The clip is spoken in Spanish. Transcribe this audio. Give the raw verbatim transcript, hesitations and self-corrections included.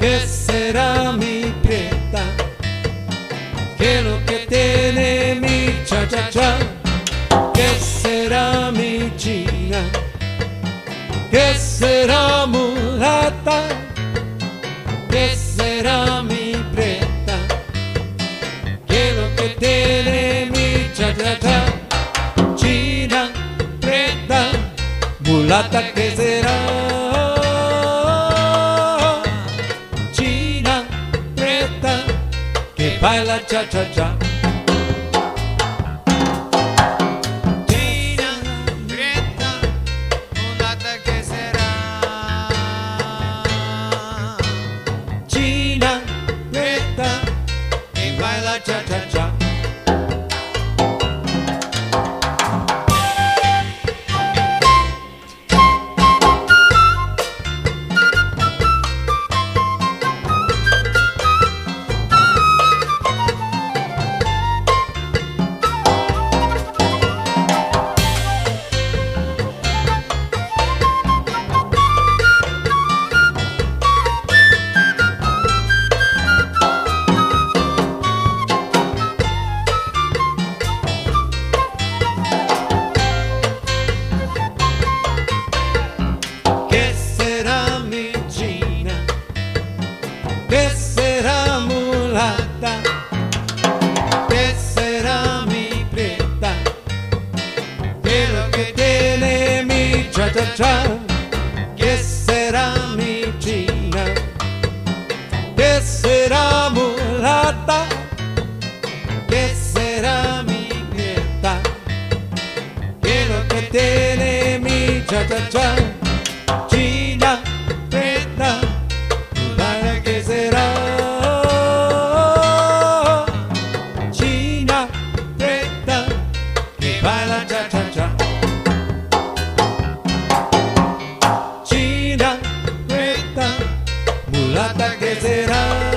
¿Qué será mi prieta? ¿Qué es lo que tiene mi cha-cha-cha? ¿Qué será mi china? ¿Qué será mulata? ¿Qué será mi prieta? ¿Qué es lo que tiene mi cha-cha-cha? China, prieta, mulata, ¿qué será? China, prieta, que baila cha-cha-cha. Cha-cha-cha. ¿Qué será mulata? ¿Qué será mi prieta? ¿Qué es lo que tiene mi cha-cha-cha? ¿Qué será mi china? ¿Qué será mulata? ¿Qué será mi prieta? ¿Qué es lo que tiene mi cha-cha-cha? China, prieta, ¿qué será? China, prieta, que baila cha-cha-cha. China, prieta, mulata, ¿qué será?